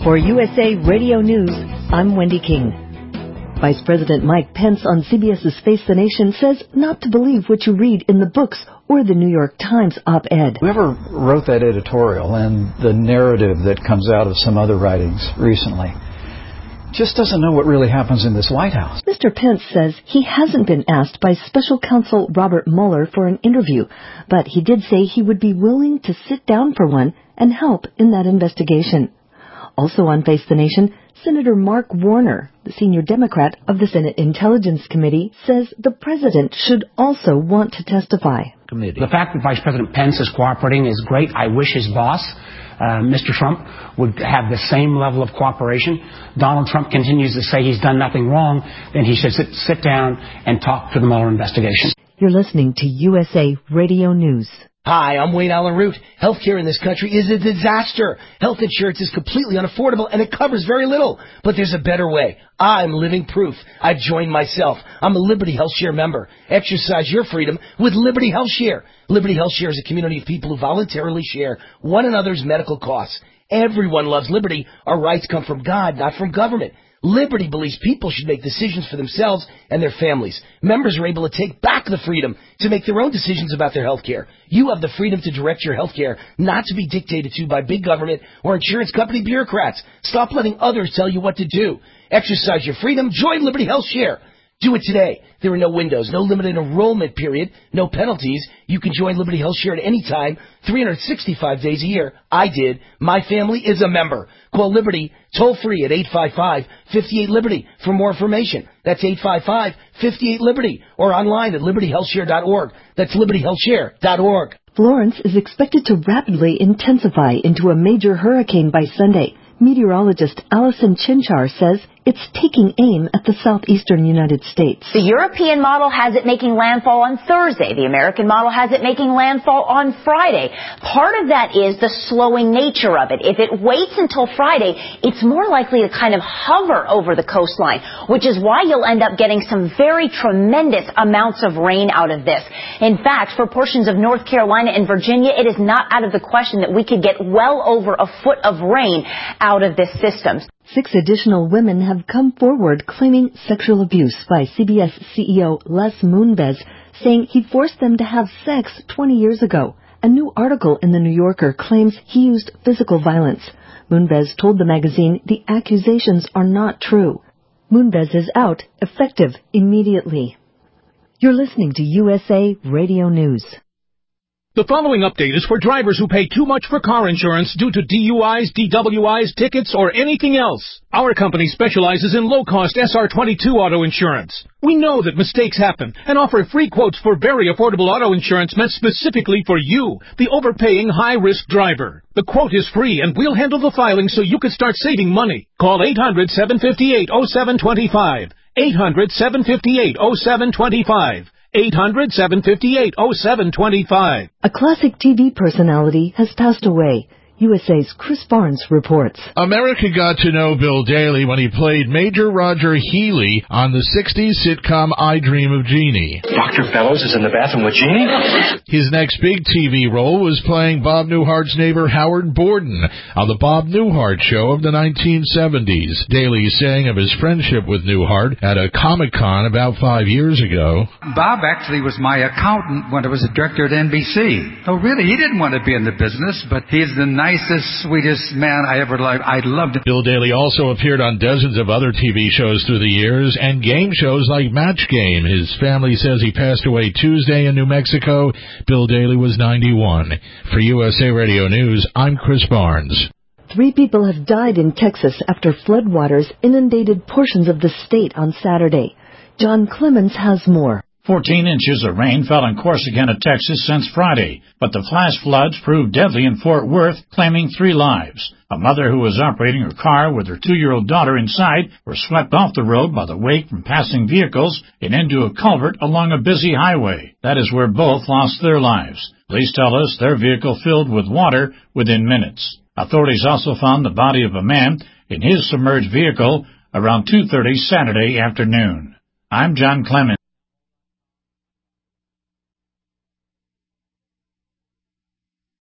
For USA Radio News, I'm Wendy King. Vice President Mike Pence on CBS's Face the Nation says not to believe what you read in the books or the New York Times op-ed. Whoever wrote that editorial and the narrative that comes out of some other writings recently just doesn't know what really happens in this White House. Mr. Pence says he hasn't been asked by Special Counsel Robert Mueller for an interview, but he did say he would be willing to sit down for one and help in that investigation. Also on Face the Nation, Senator Mark Warner, the senior Democrat of the Senate Intelligence Committee, says the president should also want to testify. The fact that Vice President Pence is cooperating is great. I wish his boss, Mr. Trump, would have the same level of cooperation. Donald Trump continues to say he's done nothing wrong, then he should sit down and talk to the Mueller investigation. You're listening to USA Radio News. Hi, I'm Wayne Allen Root. Healthcare in this country is a disaster. Health insurance is completely unaffordable, and it covers very little. But there's a better way. I'm living proof. I've joined myself. I'm a Liberty HealthShare member. Exercise your freedom with Liberty HealthShare. Liberty HealthShare is a community of people who voluntarily share one another's medical costs. Everyone loves liberty. Our rights come from God, not from government. Liberty believes people should make decisions for themselves and their families. Members are able to take back the freedom to make their own decisions about their health care. You have the freedom to direct your health care, not to be dictated to by big government or insurance company bureaucrats. Stop letting others tell you what to do. Exercise your freedom. Join Liberty HealthShare. Do it today. There are no windows, no limited enrollment period, no penalties. You can join Liberty HealthShare at any time, 365 days a year. I did. My family is a member. Call Liberty toll-free at 855-58-LIBERTY for more information. That's 855-58-LIBERTY or online at libertyhealthshare.org. That's libertyhealthshare.org. Florence is expected to rapidly intensify into a major hurricane by Sunday. Meteorologist Allison Chinchar says it's taking aim at the southeastern United States. The European model has it making landfall on Thursday. The American model has it making landfall on Friday. Part of that is the slowing nature of it. If it waits until Friday, it's more likely to kind of hover over the coastline, which is why you'll end up getting some very tremendous amounts of rain out of this. In fact, for portions of North Carolina and Virginia, it is not out of the question that we could get well over a foot of rain out of this system. 6 additional women have come forward claiming sexual abuse by CBS CEO Les Moonves, saying he forced them to have sex 20 years ago. A new article in The New Yorker claims he used physical violence. Moonves told the magazine the accusations are not true. Moonves is out, effective immediately. You're listening to USA Radio News. The following update is for drivers who pay too much for car insurance due to DUIs, DWIs, tickets, or anything else. Our company specializes in low-cost SR22 auto insurance. We know that mistakes happen and offer free quotes for very affordable auto insurance meant specifically for you, the overpaying high-risk driver. The quote is free, and we'll handle the filing so you can start saving money. Call 800-758-0725. 800-758-0725. 800-758-0725. A classic TV personality has passed away. USA's Chris Barnes reports. America got to know Bill Daly when he played Major Roger Healy on the 60s sitcom I Dream of Jeannie. Dr. Fellows is in the bathroom with Jeannie? His next big TV role was playing Bob Newhart's neighbor Howard Borden on the Bob Newhart Show of the 1970s. Daly sang of his friendship with Newhart at a Comic-Con about 5 years ago. Bob actually was my accountant when I was a director at NBC. Oh, really? He didn't want to be in the business, but he's the nicest, sweetest man I ever loved. I loved him. Bill Daly also appeared on dozens of other TV shows through the years and game shows like Match Game. His family says he passed away Tuesday in New Mexico. Bill Daly was 91. For USA Radio News, I'm Chris Barnes. 3 people have died in Texas after floodwaters inundated portions of the state on Saturday. John Clemens has more. 14 inches of rain fell in Corsicana, Texas since Friday, but the flash floods proved deadly in Fort Worth, claiming 3 lives. A mother who was operating her car with her 2-year-old daughter inside were swept off the road by the wake from passing vehicles and into a culvert along a busy highway. That is where both lost their lives. Police tell us their vehicle filled with water within minutes. Authorities also found the body of a man in his submerged vehicle around 2:30 Saturday afternoon. I'm John Clemens.